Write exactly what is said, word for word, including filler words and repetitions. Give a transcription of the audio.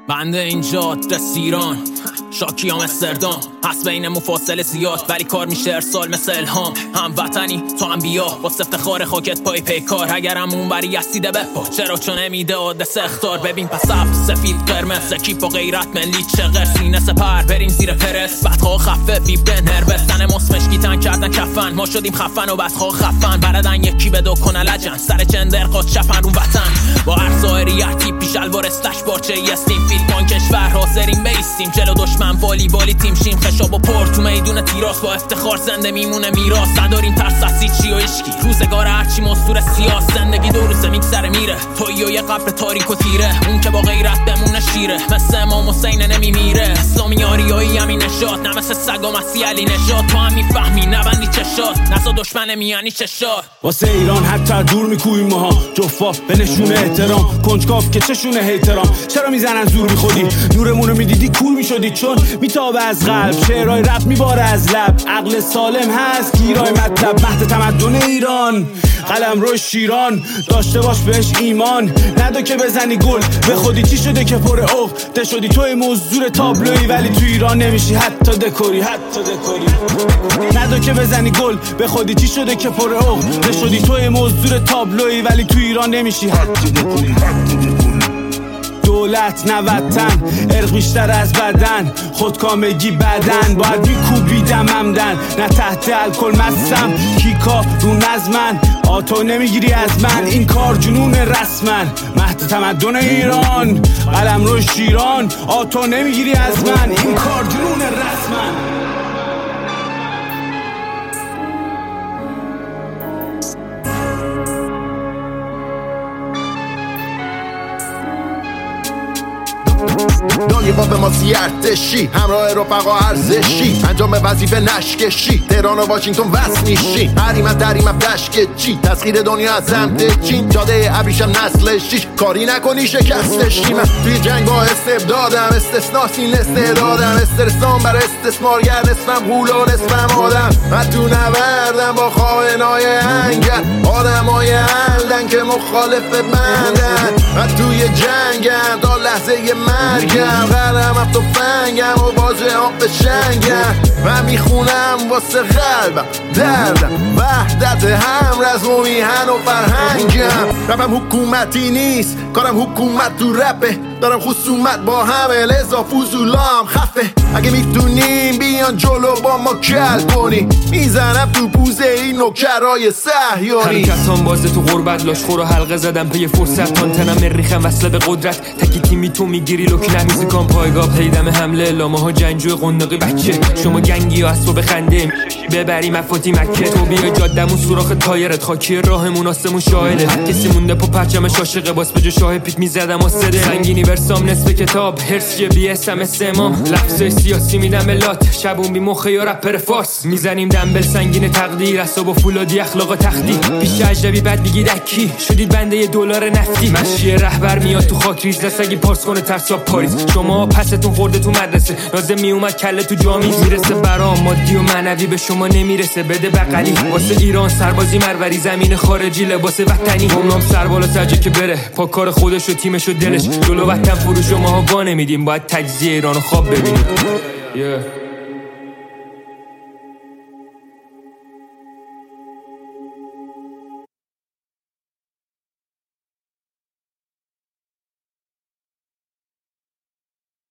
بنده اینجا آدرس ایران، شاکی آمستردام، هست بینمون فاصله زیاد ولی کار میشه ارسال مثل الهام. هم وطنی تو هم بیا واسه افتخار خاکت پای پیکار، اگرم اون بری یسیده بپا چرا چون نمیده آدرس اختار. ببین پس هفت سفید قرمز کیف و غیرت ملی چقدر سینه سپر بریم زیر پرس بدخواه خفه بیبه نربستن مصمشگیتن کردن کفن ما شدیم خفن و بدخواه خفن بردن یکی به دو کنه لجن سر چندر قاد چپن رو وطن با هر ظاهریتی پیش الوار استش بارچه یستیم فیلمان کشور حاضرین بیستیم جلو دشمن والی والی تیم شیم خشاب و پر تو میدون تیراس با افتخار زنده میمونه میراث نداریم ترس از هیچی و اشکی روزگار هرچی مستور سیاس زندگی دو روزه میگذره میره تویی و یه قبر تاریک و تیره اون که با غیرت بمونه شیره مثل امام حسین نمیمیره اسلامی آریایی همین نشاد نه مثل سگا مسیح علی نژاد تو هم میفهمی نبندی چشات نزا دشمن میانی چشات واسه ایران حتی دور میکویم ماها جفا به نشونه احترام کنجکاف که چشونه هیترام چرا میزنن زور میخودی نورمونو میدیدی کور میشدی چون میتابه از قلب شعرهای رپ میباره از لب عقل سالم هست گیرای مطلب مهد تمدن ایران قلم روی شیران داشته باش بهش ایمان ندو که بزنی گل به خودی چی شده که پر عقده شدی توی موضوع تابلویی ولی تو ایران نمیشی حتی دکوری حتی دکوری ندو که بزنی گل به خودی چی شده که پر عقده شدی توی موضوع تابلویی ولی تو ایران نمیشی حتی دکوری دولت نه وطن ارق بیشتر از بدن خودکامگی بدن باید میکوبیدم همدن نه تحت الکل مستم کیکا رو نظمن آتو نمیگیری از من این کار جنون رسمن مهد تمدن ایران قلم رو شیران آتو نمیگیری از من این کار جنون رسمن دنیا با به ما ارتشی همراه رفقا ارزشی انجام وظیفه نشکشی تهران و واشنگتن وصل میشی حریمت دریمت دشک چی تسخیر دنیا از سمت چین جاده ابریشم نسل شیش کاری نکنی شکستشی من توی جنگ با استبدادم استثناس این استعدادم استرسام بر استثمارگر نصفم هولا نصفم آدم من تو نوردم با خائنای انگر آدمای هلدن که مخالف بندن من توی جنگم تا لحظه مرگم قلم افت و فنگم و باجه هم به شنگم و میخونم واسه قلبم دردم وحدت هم رزم و میهن و فرهنگم رپم حکومتی نیست کارم حکومت تو رپه دارم خصومت با همه لذا فوزولام خفه اگه میتونیم بیان جلو با ما کل کنی میزنم تو پوزه این نوکرای سحیانی حرکتان بازه تو غربت لاشخور و حلقه زدم پی فرصت تانتنم مریخم وصله به قدرت تکی تیمی تو میگیری لوک نمیزکان پایگاه پیدم حمله لامه ها جنجوی قندقی بچه شما گنگی و اصلا بخنده ببریم افاتی مکه تو بیا جادمون سوراخ تایرت خاکی راهمون آسمون شاهده هر کسی مونده پا پرچم شاشقه باس به جو شاه پیت میزدم و سده سنگینی برسام نصف کتاب هرس یه بی اس ام استمام لفظ سیاسی میدم ملات شبون بی مخه یا رپر فارس میزنیم دنبل سنگین تقدیر اصاب و فولادی اخلاق تختی پیش اجنبی بعد بگی دکی شدید بنده یه دلار نفتی مشی رهبر میاد تو خاک ریز دستگی پارس کنه ترس یا پاریس شما پستون خورده تو مدرسه لازم میومد کله تو جامی میرسه برام مادی و معنوی به شما نمیرسه بده بغلی واسه ایران سربازی مروری زمین خارجی لباس وطنی همام سر بالا سرجه که بره پا کار خودش و تیمش و دلش جلو وطن فروش شما ها گا نمیدیم باید تجزیه ایران خواب ببینیم yeah.